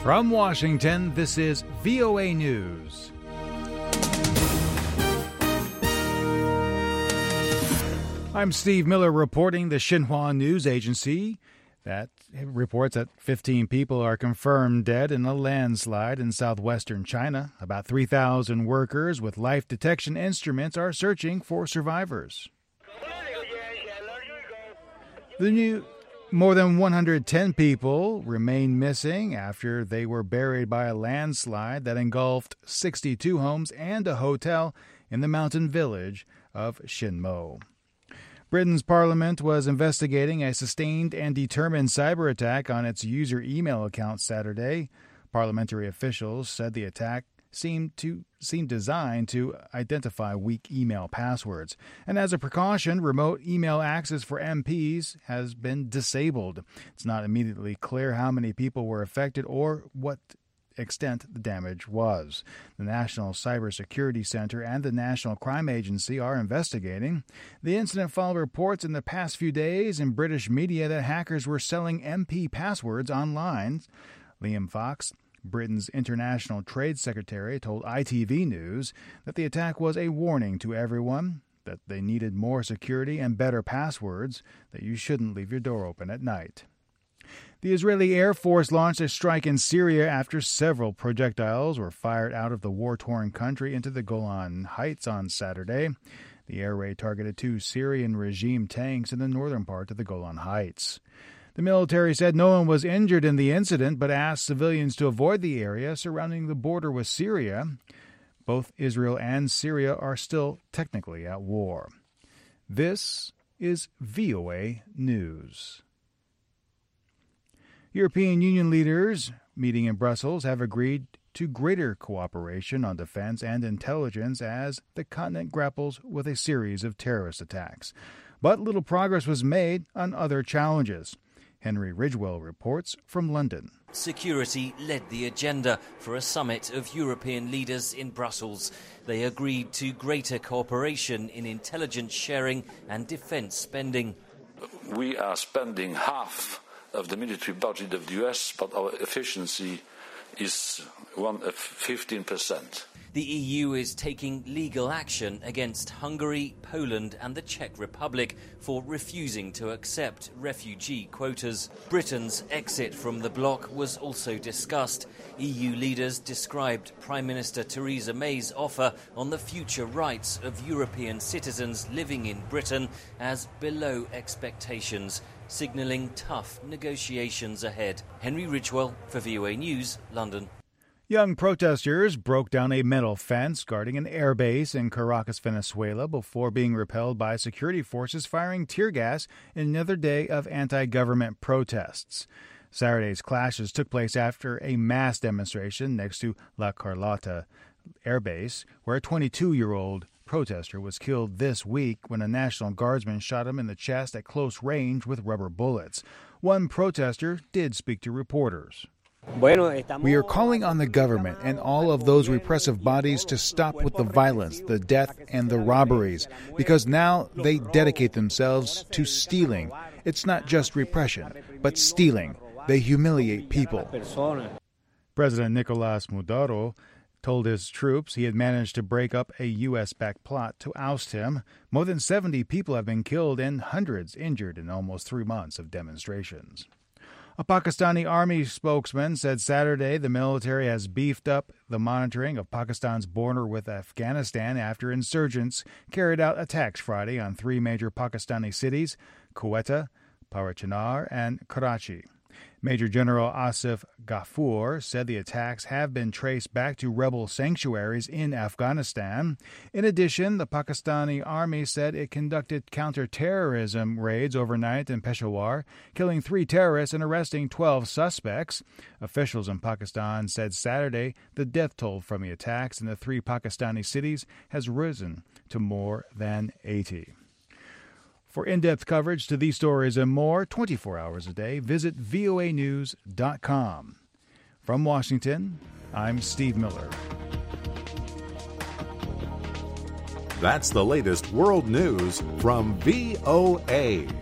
From Washington, this is VOA News. I'm Steve Miller reporting. The Xinhua News Agency that reports that 15 people are confirmed dead in a landslide in southwestern China. About 3,000 workers with life detection instruments are searching for survivors. More than 110 people remain missing after they were buried by a landslide that engulfed 62 homes and a hotel in the mountain village of Xinmo. Britain's parliament was investigating a sustained and determined cyber attack on its user email account Saturday. Parliamentary officials said the attack seemed designed to identify weak email passwords. And as a precaution, remote email access for MPs has been disabled. It's not immediately clear how many people were affected or what extent the damage was. The National Cybersecurity Center and the National Crime Agency are investigating. The incident followed reports in the past few days in British media that hackers were selling MP passwords online. Liam Fox, Britain's International Trade Secretary, told ITV News that the attack was a warning to everyone that they needed more security and better passwords, that you shouldn't leave your door open at night. The Israeli Air Force launched a strike in Syria after several projectiles were fired out of the war-torn country into the Golan Heights on Saturday. The air raid targeted 2 Syrian regime tanks in the northern part of the Golan Heights. The military said no one was injured in the incident, but asked civilians to avoid the area surrounding the border with Syria. Both Israel and Syria are still technically at war. This is VOA News. European Union leaders meeting in Brussels have agreed to greater cooperation on defense and intelligence as the continent grapples with a series of terrorist attacks. But little progress was made on other challenges. Henry Ridgwell reports from London. Security led the agenda for a summit of European leaders in Brussels. They agreed to greater cooperation in intelligence sharing and defense spending. We are spending half of the military budget of the US, but our efficiency is 15%. The EU is taking legal action against Hungary, Poland and the Czech Republic for refusing to accept refugee quotas. Britain's exit from the bloc was also discussed. EU leaders described Prime Minister Theresa May's offer on the future rights of European citizens living in Britain as below expectations, signalling tough negotiations ahead. Henry Ridgwell for VOA News, London. Young protesters broke down a metal fence guarding an airbase in Caracas, Venezuela, before being repelled by security forces firing tear gas in another day of anti-government protests. Saturday's clashes took place after a mass demonstration next to La Carlota airbase, where a 22-year-old protester was killed this week when a National Guardsman shot him in the chest at close range with rubber bullets. One protester did speak to reporters. We are calling on the government and all of those repressive bodies to stop with the violence, the death, and the robberies, because now they dedicate themselves to stealing. It's not just repression, but stealing. They humiliate people. President Nicolás Maduro told his troops he had managed to break up a U.S.-backed plot to oust him. More than 70 people have been killed and hundreds injured in almost 3 months of demonstrations. A Pakistani army spokesman said Saturday the military has beefed up the monitoring of Pakistan's border with Afghanistan after insurgents carried out attacks Friday on 3 major Pakistani cities, Quetta, Parachinar, and Karachi. Major General Asif Ghafoor said the attacks have been traced back to rebel sanctuaries in Afghanistan. In addition, the Pakistani army said it conducted counter-terrorism raids overnight in Peshawar, killing 3 terrorists and arresting 12 suspects. Officials in Pakistan said Saturday the death toll from the attacks in the 3 Pakistani cities has risen to more than 80. For in-depth coverage to these stories and more, 24 hours a day, visit voanews.com. From Washington, I'm Steve Miller. That's the latest world news from VOA.